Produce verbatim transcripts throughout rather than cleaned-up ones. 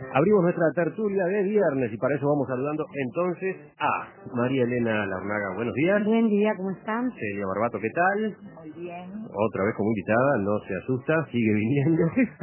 Abrimos nuestra tertulia de viernes y para eso vamos saludando entonces a María Elena Larnaga. Buenos días. Buen día, ¿cómo están? Celia Barbato, ¿qué tal? Muy bien. Otra vez como invitada, no se asusta, sigue viniendo.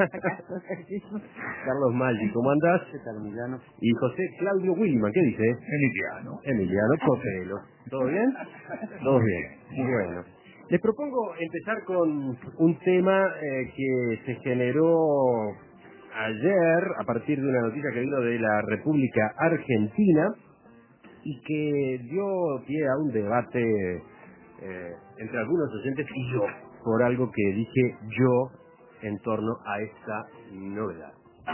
Carlos Maggi, ¿cómo andás? ¿Qué tal, Emiliano? Y José Claudio Wilman, ¿qué dice? Emiliano. Emiliano Copelo. ¿Todo bien? Todo bien. Bueno. Les propongo empezar con un tema eh, que se generó ayer a partir de una noticia que vino de la República Argentina y que dio pie a un debate eh, entre algunos oyentes y yo, por algo que dije yo en torno a esta novedad.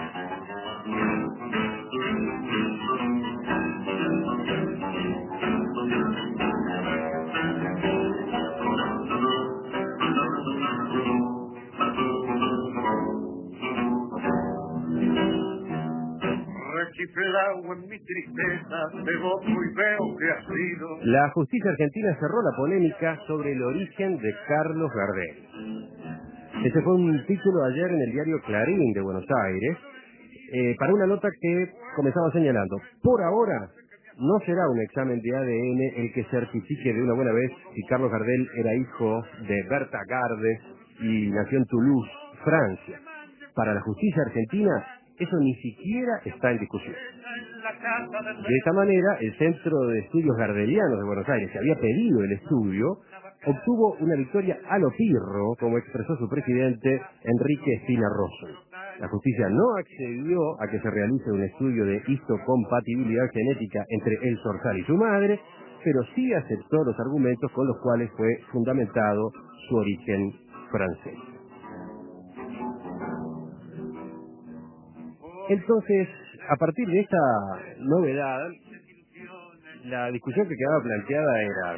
Rechiflado en mi tristeza, te gozo y veo que ha sido. La justicia argentina cerró la polémica sobre el origen de Carlos Gardel. Ese fue un título ayer en el diario Clarín de Buenos Aires, eh, para una nota que comenzaba señalando: por ahora no será un examen de A D N el que certifique de una buena vez si Carlos Gardel era hijo de Berta Gardes y nació en Toulouse, Francia. Para la justicia argentina, eso ni siquiera está en discusión. De esta manera, el Centro de Estudios Gardelianos de Buenos Aires, que había pedido el estudio, obtuvo una victoria a lo pirro, como expresó su presidente Enrique Espina Rosso. La justicia no accedió a que se realice un estudio de histocompatibilidad genética entre el zorzal y su madre, pero sí aceptó los argumentos con los cuales fue fundamentado su origen francés. Entonces, a partir de esta novedad, la discusión que quedaba planteada era: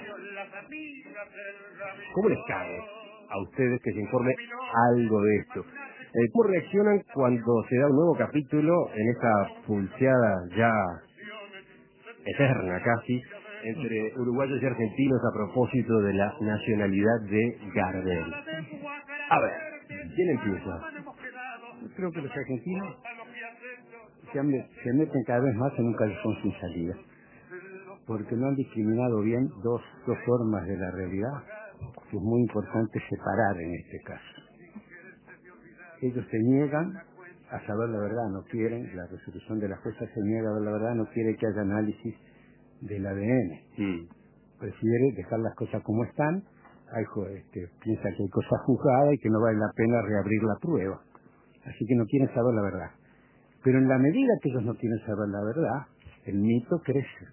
¿cómo les cabe a ustedes que se informe algo de esto? Eh, ¿Cómo reaccionan cuando se da un nuevo capítulo en esta pulseada ya eterna casi entre uruguayos y argentinos a propósito de la nacionalidad de Gardel? A ver, ¿quién empieza? Yo creo que los argentinos se, han, se meten cada vez más en un callejón sin salida, porque no han discriminado bien dos, dos formas de la realidad, que es muy importante separar en este caso. Ellos se niegan a saber la verdad, no quieren, la resolución de la jueza se niega a ver la verdad, no quiere que haya análisis del A D N. Sí. Prefiere dejar las cosas como están, hay, este, piensa que hay cosas juzgadas y que no vale la pena reabrir la prueba. Así que no quieren saber la verdad. Pero en la medida que ellos no quieren saber la verdad, el mito crece.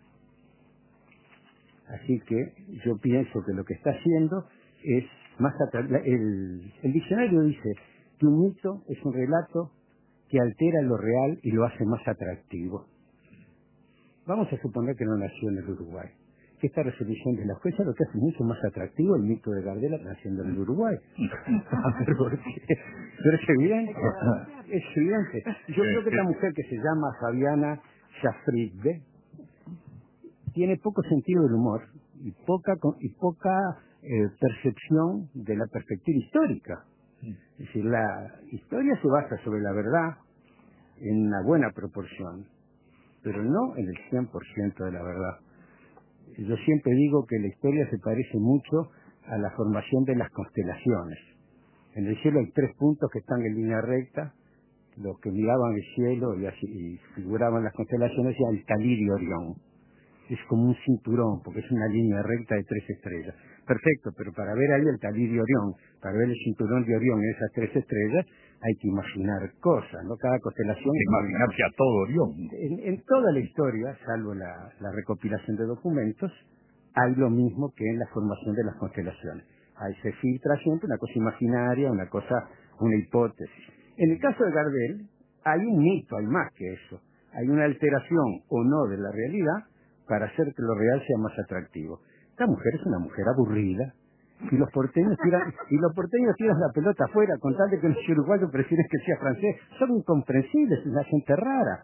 Así que yo pienso que lo que está haciendo es más atractivo. El, el diccionario dice que un mito es un relato que altera lo real y lo hace más atractivo. Vamos a suponer que no nació en el Uruguay. Que esta resolución de la jueza lo que hace mucho más atractivo el mito de Gardel naciendo en el Uruguay. A ver, ¿por qué? Pero es evidente. Es evidente. Yo creo que esta mujer que se llama Fabiana Schafridbe tiene poco sentido del humor y poca y poca eh, percepción de la perspectiva histórica. Es decir, la historia se basa sobre la verdad en una buena proporción, pero no en el cien por ciento de la verdad. Yo siempre digo que la historia se parece mucho a la formación de las constelaciones. En el cielo hay tres puntos que están en línea recta, los que miraban el cielo y, así, y figuraban las constelaciones, y el Talir y Orión. Es como un cinturón, porque es una línea recta de tres estrellas. Perfecto, pero para ver ahí el Talir y Orión, para ver el cinturón de Orión en esas tres estrellas, hay que imaginar cosas, ¿no? Cada constelación... Imaginarse a todo Orión. En, en toda la historia, salvo la, la recopilación de documentos, hay lo mismo que en la formación de las constelaciones. Ahí se filtra siempre una cosa imaginaria, una cosa, una hipótesis. En el caso de Gardel, hay un mito, hay más que eso. Hay una alteración o no de la realidad para hacer que lo real sea más atractivo. Esta mujer es una mujer aburrida, y los porteños tiran, y los porteños tiran la pelota afuera con tal de que los uruguayos prefieren que sea francés. Son incomprensibles, es una gente rara.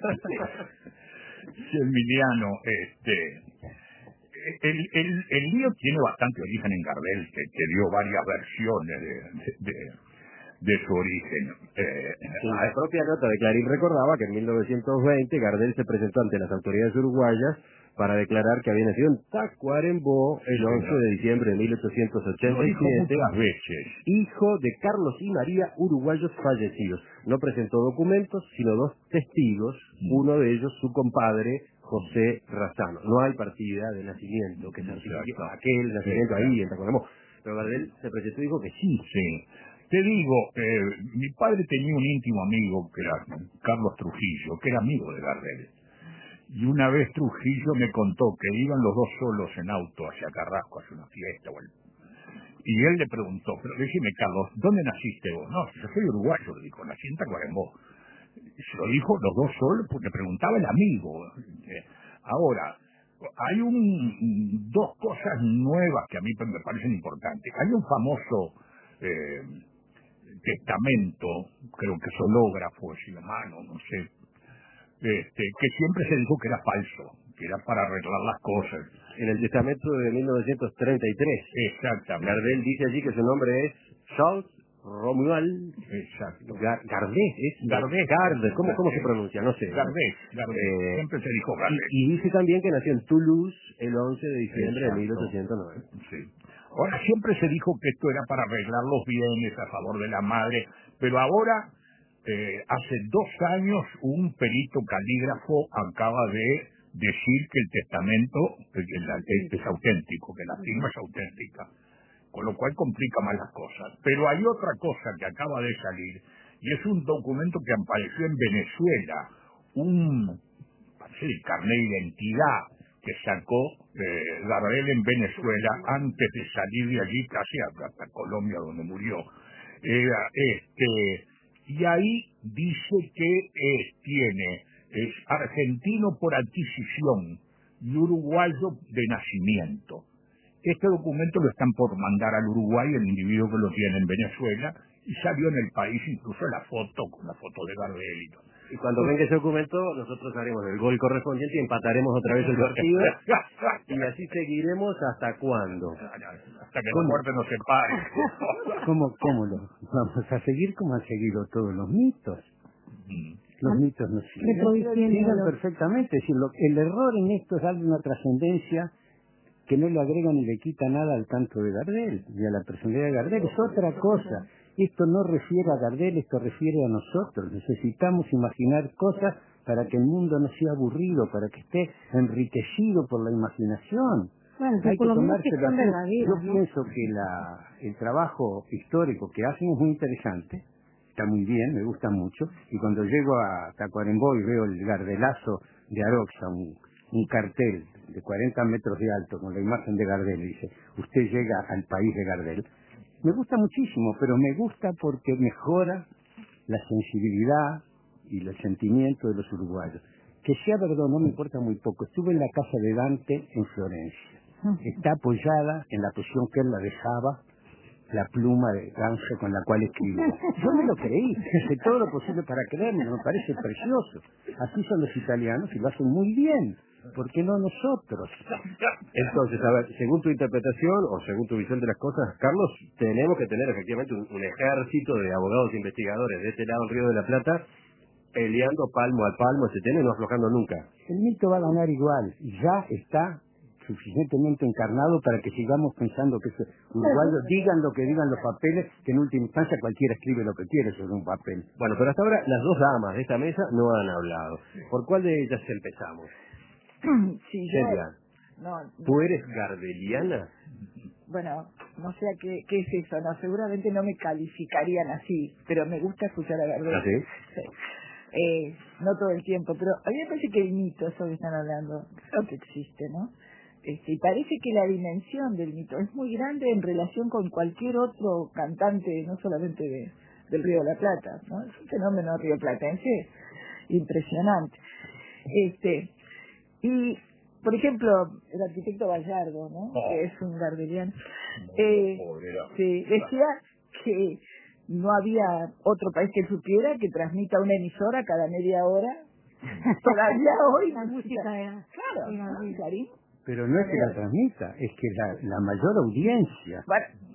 Emiliano, este, el, el, el lío tiene bastante origen en Gardel, que, que dio varias versiones de, de, de, de su origen. Eh, sí, la propia nota de Clarín recordaba que en mil novecientos veinte Gardel se presentó ante las autoridades uruguayas para declarar que había nacido en Tacuarembó el once de diciembre de mil ochocientos ochenta y siete, muchas veces. hijo de Carlos y María, uruguayos fallecidos. No presentó documentos, sino dos testigos, mm. uno de ellos su compadre, José Razano. No hay partida de nacimiento que certifique aquel nacimiento sí, ahí en Tacuarembó. Pero Gardel se presentó y dijo que sí. Sí. Te digo, eh, mi padre tenía un íntimo amigo que era Carlos Trujillo, que era amigo de Gardel. Y una vez Trujillo me contó que iban los dos solos en auto hacia Carrasco a hacer una fiesta. Bueno. Y él le preguntó, pero decime, Carlos, ¿dónde naciste vos? No, yo soy uruguayo, le dijo, nací en Tacuarembó. Se lo dijo los dos solos porque preguntaba el amigo. Ahora, hay un, dos cosas nuevas que a mí me parecen importantes. Hay un famoso eh, testamento, creo que es hológrafo, es la mano, no sé, este, que siempre se dijo que era falso, que era para arreglar las cosas. En el testamento de mil novecientos treinta y tres. Exactamente. Gardel dice allí que su nombre es Charles Romuald. Exacto. Gar Gardés, ¿es? Gardés. Gardés, ¿cómo, ¿cómo se pronuncia? No sé. Gardés, Gardés. Eh, siempre se dijo Gardés. Y, y dice también que nació en Toulouse el once de diciembre Exacto. de mil ochocientos nueve. Sí. Ahora, siempre se dijo que esto era para arreglar los bienes a favor de la madre, pero ahora, eh, hace dos años, un perito calígrafo acaba de decir que el testamento es, es auténtico, que la firma es auténtica, con lo cual complica más las cosas. Pero hay otra cosa que acaba de salir, y es un documento que apareció en Venezuela, un parece el carnet de identidad que sacó eh, Gardel en Venezuela antes de salir de allí, casi hasta, hasta Colombia, donde murió. Era este, y ahí dice que eh, tiene, es argentino por adquisición y uruguayo de nacimiento. Este documento lo están por mandar al Uruguay, el individuo que lo tiene en Venezuela, y salió en el país incluso la foto, con la foto de Gardel y todo. Y cuando venga ese documento, nosotros haremos el gol correspondiente y empataremos otra vez el partido. Y así seguiremos hasta cuándo. Hasta que la muerte nos separe. ¿Cómo, cómo lo vamos a seguir como han seguido todos los mitos? Los mitos nos siguen, siguen perfectamente. Es decir, lo, el error en esto es darle una trascendencia que no le agrega ni le quita nada al canto de Gardel, ni a la personalidad de Gardel. Es otra cosa. Esto no refiere a Gardel, esto refiere a nosotros. Necesitamos imaginar cosas para que el mundo no sea aburrido, para que esté enriquecido por la imaginación. Bueno, Hay que tomarse la... Yo ¿no? pienso que la, el trabajo histórico que hacen es muy interesante, está muy bien, me gusta mucho, y cuando llego a Tacuarembó y veo el Gardelazo de Aroxa, un, un cartel de cuarenta metros de alto con la imagen de Gardel, y dice, usted llega al país de Gardel, me gusta muchísimo, pero me gusta porque mejora la sensibilidad y el sentimiento de los uruguayos. Que sea verdad, no me importa muy poco. Estuve en la casa de Dante en Florencia. Está apoyada en la posición que él la dejaba, la pluma de ganso con la cual escribía. Yo me lo creí, hice todo lo posible para creérmelo, me parece precioso. Así son los italianos y lo hacen muy bien. ¿Por qué no nosotros? Entonces, a ver, según tu interpretación o según tu visión de las cosas, Carlos, tenemos que tener efectivamente un, un ejército de abogados e investigadores de este lado del Río de la Plata peleando palmo a palmo ese tema y no aflojando nunca. El mito va a ganar igual, ya está suficientemente encarnado para que sigamos pensando que esos uruguayos digan lo que digan los papeles, que en última instancia cualquiera escribe lo que quiere sobre un papel. Bueno, pero hasta ahora las dos damas de esta mesa no han hablado. ¿Por cuál de ellas empezamos? Sí, yo, no, no. ¿Tú eres gardeliana? Bueno, no sé qué, qué es eso, no, seguramente no me calificarían así, pero me gusta escuchar a Gardel. ¿Ah, sí? Sí. Eh, no todo el tiempo, pero a mí me parece que el mito, eso que están hablando, creo que existe, ¿no? Este, y parece que la dimensión del mito es muy grande en relación con cualquier otro cantante, no solamente de, del Río de la Plata, ¿no? Es un fenómeno rioplatense impresionante. Este, y, por ejemplo, el arquitecto Vallardo, ¿no? Oh. Que es un gardeliano, eh, sí, decía que no había otro país que supiera que transmita una emisora cada media hora. Todavía hoy la música era, claro, era ¿no? Clarín. Pero no es que la transmita, es que la, la mayor audiencia. Bueno,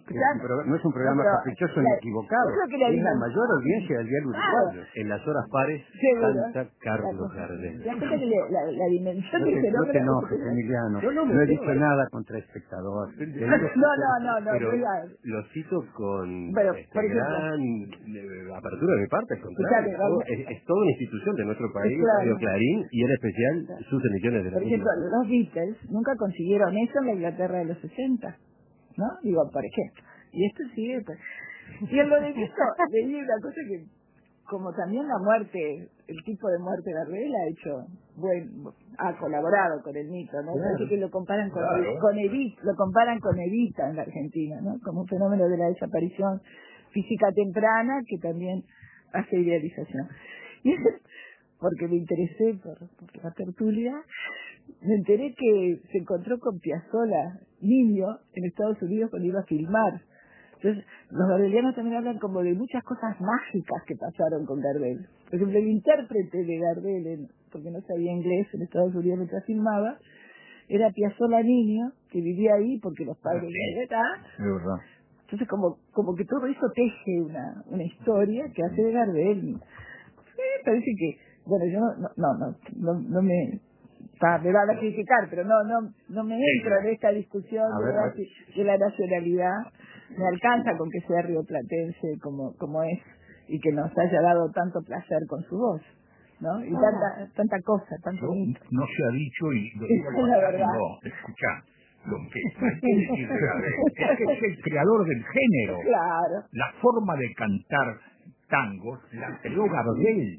Es un pro- no es un programa no, caprichoso la, ni equivocado. Yo creo que la Es la dimensión- mayor audiencia del diario Claro. uruguayo. En las horas pares Seguro. canta Carlos Gardel. ¿Te das cuenta que le- la, la dimensión No del te, no te fenómeno... enojes, Emiliano. No, no, me No he estoy dicho enojando. nada contra espectador. No, no, no, no. Pero no era- lo cito con Pero, este, por ejemplo- gran eh, apertura de mi parte, al contrario. Escuchame, Todo- vamos- es, es toda una institución de nuestro país, Claro. Radio Clarín, y en especial sus emisiones de la Por ejemplo, misma. los Beatles nunca consiguieron eso en la Inglaterra de los sesenta, ¿no? Digo, por ejemplo. Y esto sigue... Pues. Y en lo de Vito, leí una cosa que, como también la muerte, el tipo de muerte de Gardel ha hecho, bueno, ha colaborado con el mito, ¿no? Claro. Parece que lo comparan con, Claro. con Evita, lo comparan con Evita en la Argentina, ¿no? Como un fenómeno de la desaparición física temprana que también hace idealización. Y porque me interesé por, por la tertulia, me enteré que se encontró con Piazzolla, niño, en Estados Unidos cuando iba a filmar. Entonces, los gardelianos también hablan como de muchas cosas mágicas que pasaron con Gardel. Por ejemplo, el intérprete de Gardel, en, porque no sabía inglés en Estados Unidos mientras filmaba, era Piazzolla niño, que vivía ahí porque los padres... Sí. ¿Ah? Es verdad. Entonces, como como que todo eso teje una, una historia que hace de Gardel. Sí, parece que... Bueno, yo no, no, no, no, no me... Pa, me van a criticar, pero no no no me entro en esta discusión A de, ver, la, a ver. de la nacionalidad. Me alcanza con que sea rioplatense como como es y que nos haya dado tanto placer con su voz, ¿no? Y tanta tanta cosa, tanto Yo, mito. no se ha dicho y lo digo Es la verdad. no, escuchá, lo que hay que decir de Gardel es que es el creador del género. Claro. La forma de cantar tangos la creó Gardel.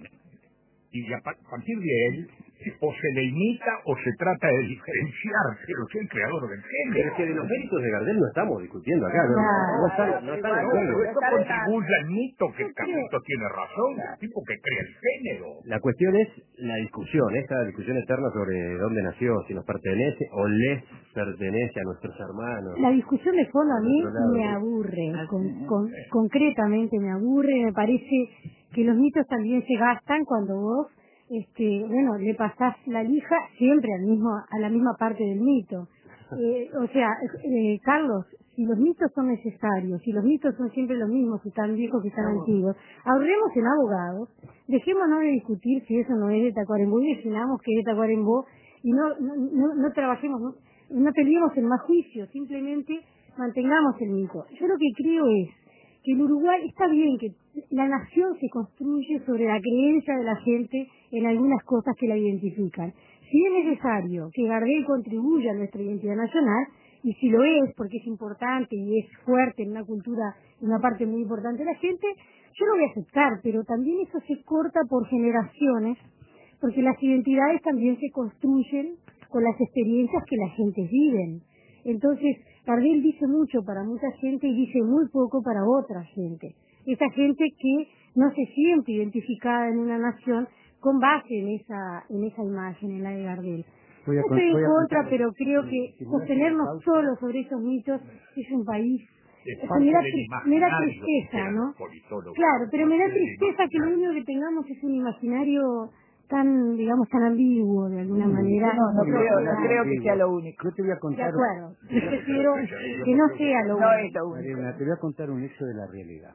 Y a pa- partir de él, o se le imita o se trata de diferenciar, pero es el creador del Pero género. es que de los méritos de Gardel no estamos discutiendo acá, no, No, no están, no no, están de no, acuerdo. Pero esto Está contribuye al mito que Yo creo- Carlito tiene razón, el tipo que crea el género. La cuestión es la discusión, esta discusión eterna sobre dónde nació, si nos pertenece o les pertenece a nuestros hermanos. La discusión de fondo a mí Por otro lado, me ¿no? aburre, Ah, con- sí. con- concretamente me aburre, me parece que los mitos también se gastan cuando vos, este, bueno, le pasás la lija siempre al mismo, a la misma parte del mito. Eh, o sea, eh, Carlos, si los mitos son necesarios, si los mitos son siempre los mismos, que están viejos, que están antiguos, ahorremos en abogados, dejémonos de discutir si eso no es de Tacuarembó y definamos que es de Tacuarembó y no, no, no, no trabajemos, no, no peleemos en más juicios, simplemente mantengamos el mito. Yo lo que creo es que en Uruguay está bien que la nación se construye sobre la creencia de la gente en algunas cosas que la identifican. Si es necesario que Gardel contribuya a nuestra identidad nacional, y si lo es, porque es importante y es fuerte en una cultura, en una parte muy importante de la gente, yo lo voy a aceptar, pero también eso se corta por generaciones, porque las identidades también se construyen con las experiencias que la gente vive. Entonces, Gardel dice mucho para mucha gente y dice muy poco para otra gente. Esa gente que no se siente identificada en una nación con base en esa en esa imagen, en la de Gardel. Voy a No con- estoy en voy a contra, contar- pero creo si- que si me das sostenernos una pausa. solo sobre esos mitos es un país... Es o sea, parte me da, del tri- me da imaginario, tristeza, eran ¿no? los politólogos. Claro, pero me da Parte del tristeza que lo imaginario. único que tengamos es un imaginario tan, digamos, tan ambiguo de alguna manera. No, no Sí, creo, no sí, creo que digo, sea lo único. Yo te voy a De contar, acuerdo, yo prefiero que no sea lo No único. es lo único. Mariana, te voy a contar un hecho de la realidad.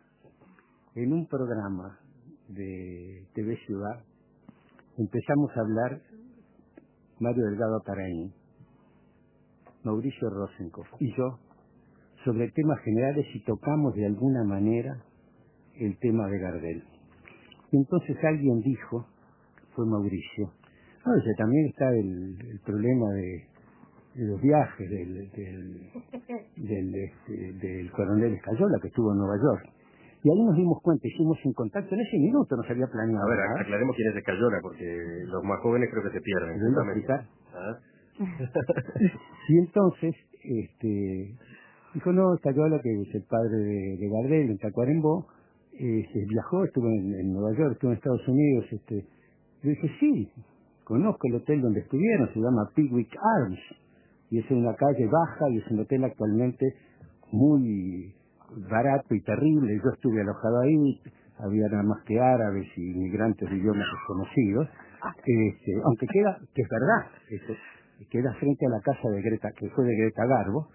En un programa de T V Ciudad empezamos a hablar Mario Delgado Taraín, Mauricio Rosenkopf y yo sobre temas generales y tocamos de alguna manera el tema de Gardel. Y entonces alguien dijo, fue Mauricio, no, dice, también está el, el problema de, de los viajes del, del, del, este, del coronel Escayola que estuvo en Nueva York. Y ahí nos dimos cuenta, hicimos un contacto, en ese minuto nos había planeado. A ver, ¿verdad? aclaremos quién es Escayola, porque los más jóvenes creo que se pierden. ¿Me voy a justamente. explicar? ¿Ah? Y entonces, este, dijo, no, Escayola, que es el padre de, de Gardel, en Tacuarembó, eh, se viajó, estuvo en, en Nueva York, estuvo en Estados Unidos. Este, yo dije, sí, conozco el hotel donde estuvieron, se llama Pickwick Arms, y es en una calle baja, y es un hotel actualmente muy barato y terrible. Yo estuve alojado ahí, había nada más que árabes y inmigrantes de idiomas desconocidos, este, aunque queda, que es verdad, este, queda frente a la casa de Greta, que fue de Greta Garbo.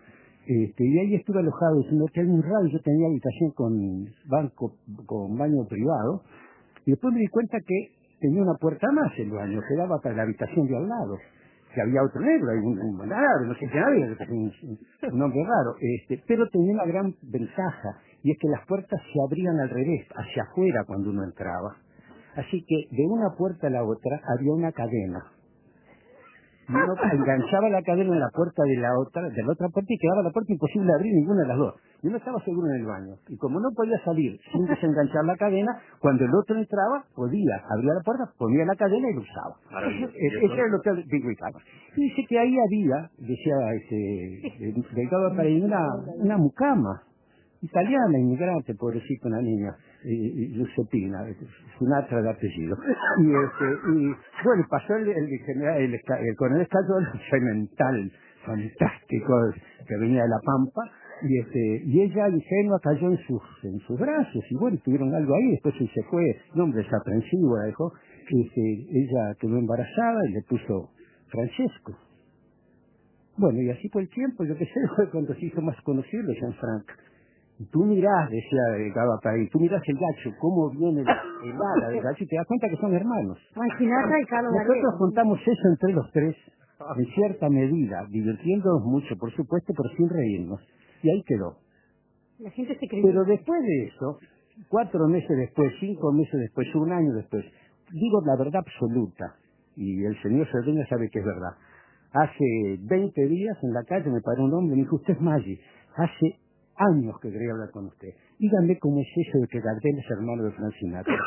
Este, y ahí estuve alojado en un hotel muy raro. Yo tenía habitación con banco, con baño privado, y después me di cuenta que tenía una puerta más el baño, que daba para la habitación de al lado, que había otro negro, hay un, un árabe, no sé qué había, un, un hombre raro, este, pero tenía una gran ventaja, y es que las puertas se abrían al revés, hacia afuera cuando uno entraba. Así que de una puerta a la otra había una cadena. Y uno enganchaba la cadena en la puerta de la otra, de la otra puerta, y quedaba la puerta imposible abrir ninguna de las dos. Y uno estaba seguro en el baño. Y como no podía salir sin desenganchar la cadena, cuando el otro entraba, podía, abría la puerta, ponía la cadena y lo usaba. Eso era lo que digo y tal. Y dice que ahí había, decía ese Delgado Paraíba, una, una mucama italiana, inmigrante, pobrecita, una niña, y, y Giuseppina, Sinatra de apellido. Y, este, y bueno, pasó el, el, general, el, el coronel Scalzo, un semental fantástico que venía de La Pampa, y este y ella ingenua cayó en sus en sus brazos, y bueno, tuvieron algo ahí. Después él se fue, no, hombre, desaprensivo, la dejó. Este, ella quedó embarazada y le puso Francesco. Bueno, y así fue el tiempo. Yo qué sé, fue cuando se hizo más conocido Jean-Franc. Tú mirás, decía Gabapay, tú mirás el gacho, cómo viene el, el ala del gacho, y te das cuenta que son hermanos. Sinatra y Carlos Gardel. Nosotros contamos eso entre los tres, en cierta medida, divirtiéndonos mucho, por supuesto, pero sin reírnos. Y ahí quedó. La gente se creyó. Pero después de eso, cuatro meses después, cinco meses después, un año después, digo la verdad absoluta, y el señor Cerdeña sabe que es verdad. Hace veinte días en la calle me paró un hombre y me dijo, usted es Maggi, hace años que quería hablar con usted. Dígame cómo es eso de que Gardel es hermano de Frank Sinatra.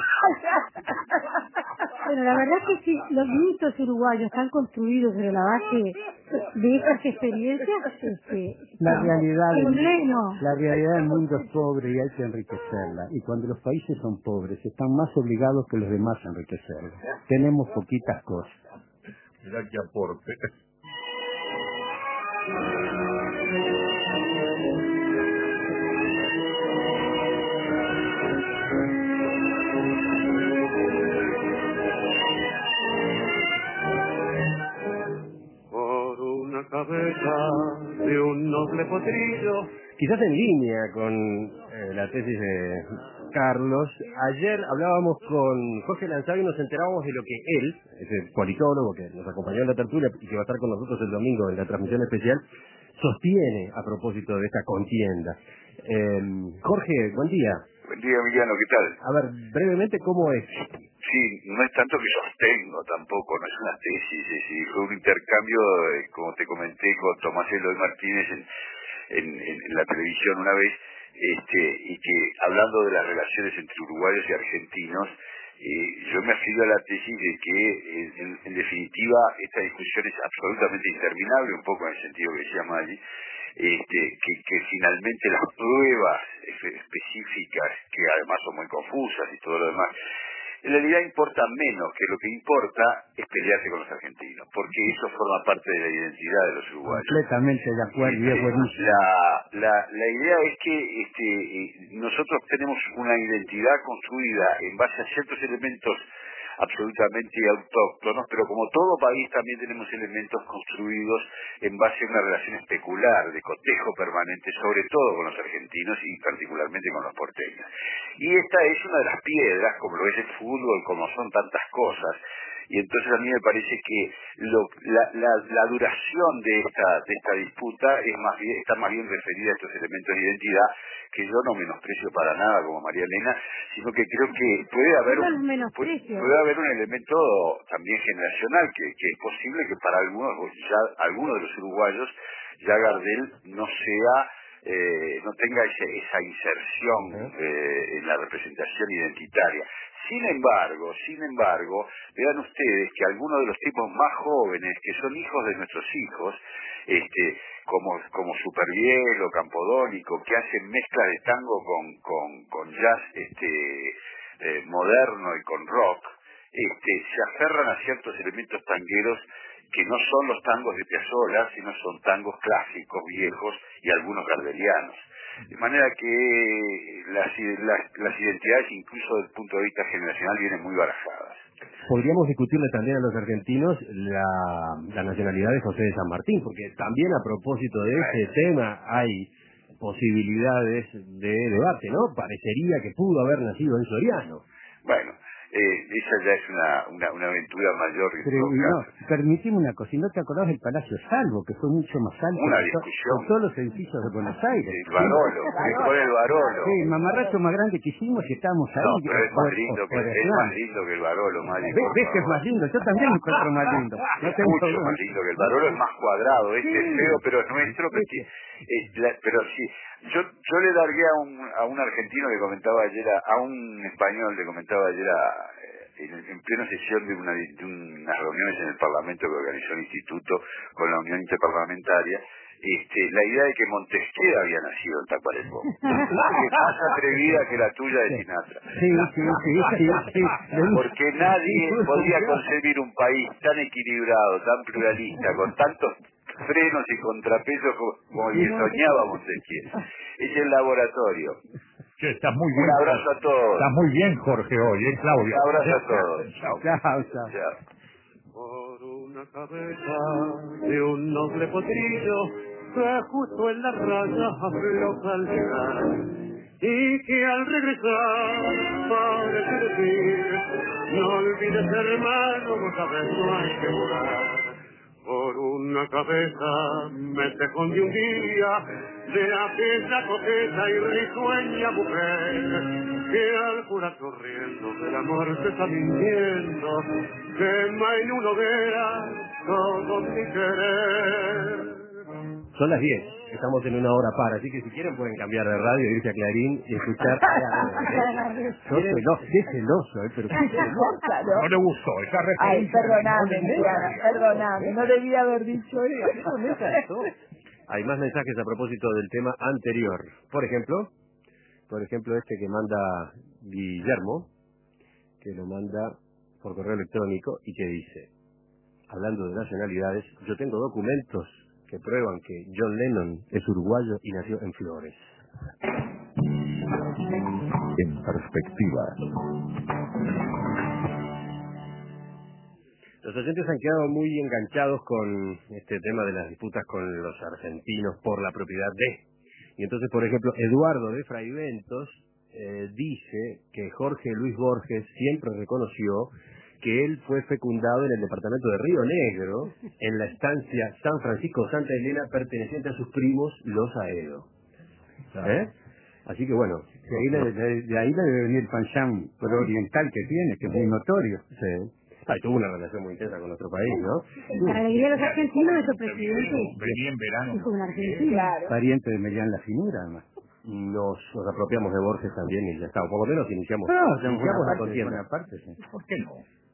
Bueno, la verdad es que sí, los mitos uruguayos están construidos sobre la base de esas experiencias. Este, la, realidad del, pleno. la realidad del mundo es pobre y hay que enriquecerla. Y cuando los países son pobres, están más obligados que los demás a enriquecerla. Tenemos poquitas cosas. Mira qué aporte. Por una cabeza de un noble potrillo. Quizás en línea con eh, la tesis de Carlos, ayer hablábamos con Jorge Lanzado y nos enterábamos de lo que él, ese politólogo que nos acompañó en la tertulia y que va a estar con nosotros el domingo en la transmisión especial, sostiene a propósito de esta contienda. Eh, Jorge, buen día. Buen día, Emiliano, ¿qué tal? A ver, brevemente, ¿cómo es? Sí, no es tanto que sostengo tampoco, no es una tesis, es decir, fue un intercambio, eh, como te comenté, con Tomás Eloy Martínez en, en, en, en la televisión una vez, este, y que hablando de las relaciones entre uruguayos y argentinos, eh, yo me afilié a la tesis de que, en, en definitiva, esta discusión es absolutamente interminable, un poco en el sentido que decía Maggi, este, que, que finalmente las pruebas específicas, que además son muy confusas y todo lo demás, en realidad importa menos, que lo que importa es pelearse con los argentinos, porque eso forma parte de la identidad de los uruguayos. Completamente de acuerdo, y es buenísimo. La, la, la idea es que este, nosotros tenemos una identidad construida en base a ciertos elementos absolutamente autóctonos, pero como todo país también tenemos elementos construidos en base a una relación especular, de cotejo permanente, sobre todo con los argentinos y particularmente con los porteños. Y esta es una de las piedras, como lo es el fútbol, como son tantas cosas. Y entonces a mí me parece que lo, la, la, la duración de esta de esta disputa es más bien, está más bien referida a estos elementos de identidad, que yo no menosprecio para nada como María Elena, sino que creo que puede haber un, puede, puede haber un elemento también generacional, que, que es posible que para algunos, ya algunos de los uruguayos, ya Gardel no sea... Eh, no tenga ese, esa inserción eh, en la representación identitaria. Sin embargo, sin embargo, vean ustedes que algunos de los tipos más jóvenes, que son hijos de nuestros hijos, este, como, como Superbiel o Campodónico, que hacen mezclas de tango con, con, con jazz este, eh, moderno y con rock, este, se aferran a ciertos elementos tangueros que no son los tangos de Piazzolla, sino son tangos clásicos, viejos y algunos gardelianos. De manera que las, las, las identidades, incluso desde el punto de vista generacional, vienen muy barajadas. Podríamos discutirle también a los argentinos la, la nacionalidad de José de San Martín, porque también a propósito de ese tema hay posibilidades de debate, ¿no? Parecería que pudo haber nacido en Soriano. Bueno, eh, esa ya es una, una, una aventura mayor que Pero, no, permitime una cosa, ¿y no te acordás del Palacio Salvo, que fue mucho más alto una que, discusión. que todos los edificios de Buenos Aires? El Barolo, con el Barolo. Sí, el mamarracho más grande que hicimos y estábamos ahí. No, pero es más o- lindo o- que, o- es más lindo que el Barolo, Mario. ¿Ves, ves que es más lindo? Yo también lo encuentro más lindo. No Es tengo mucho duda. más lindo que el Barolo, es más cuadrado, este es Sí. feo, pero es nuestro, pero, que- eh, la- pero sí, yo yo le largué a un a un argentino que comentaba ayer, a, a un español que comentaba ayer a, eh, en, en plena sesión de, una, de unas reuniones en el Parlamento que organizó el Instituto con la Unión Interparlamentaria, este, la idea de que Montesquieu había nacido en Tacuarembó, que es más atrevida que la tuya de Sinatra. Sí, sí, sí, sí, sí. Porque nadie podía concebir un país tan equilibrado, tan pluralista, con tantos frenos y contrapesos como, como el que soñaba Montesquieu. Es el laboratorio. Che, estás muy bien. Un abrazo a todos. Estás muy bien, Jorge, hoy, ¿eh, Claudia? Un abrazo a todos. Chao. Chao, chao. Chao. Por una cabeza de un noble potrillo que justo en la raya afloja al llegar y que al regresar parece decir no olvides hermano, vos sabés no hay que jurar. Por una cabeza me te escondí un día de aquella coqueta y risueña mujer que al jurar corriendo del amor se está mintiendo, quema en una hoguera todo mi querer. Son las diez, estamos en una hora par, así que si quieren pueden cambiar de radio, irse a Clarín y escuchar. Sos celoso, qué celoso, ¿eh? Pero qué celoso. No le gustó esa Ay, referencia. perdoname, Luciana, perdoname, no debía haber dicho eso. Hay más mensajes a propósito del tema anterior. Por ejemplo, por ejemplo este que manda Guillermo, que lo manda por correo electrónico y que dice, hablando de nacionalidades, yo tengo documentos que prueban que John Lennon es uruguayo y nació en Flores. En perspectiva. Los oyentes han quedado muy enganchados con este tema de las disputas con los argentinos por la propiedad de. Y entonces, por ejemplo, Eduardo de Fraiventos eh, dice que Jorge Luis Borges siempre reconoció que él fue fecundado en el departamento de Río Negro, en la estancia San Francisco Santa Elena, perteneciente a sus primos, los Aedo. ¿Eh? Así que bueno. De ahí, le, de, de ahí le debe venir el panchán oriental que tiene, que es muy notorio. Sí. Ah, y tuvo una relación muy intensa con nuestro país, ¿no? Para la alegría de los argentinos, nuestro presidente Venía en verano. es un argentino. Claro. Pariente de Melián La Finura, además. Nos, nos apropiamos de Borges también y ya está. O por lo menos iniciamos, No, iniciamos buena la parte, contienda. buena parte, sí. ¿Por qué no?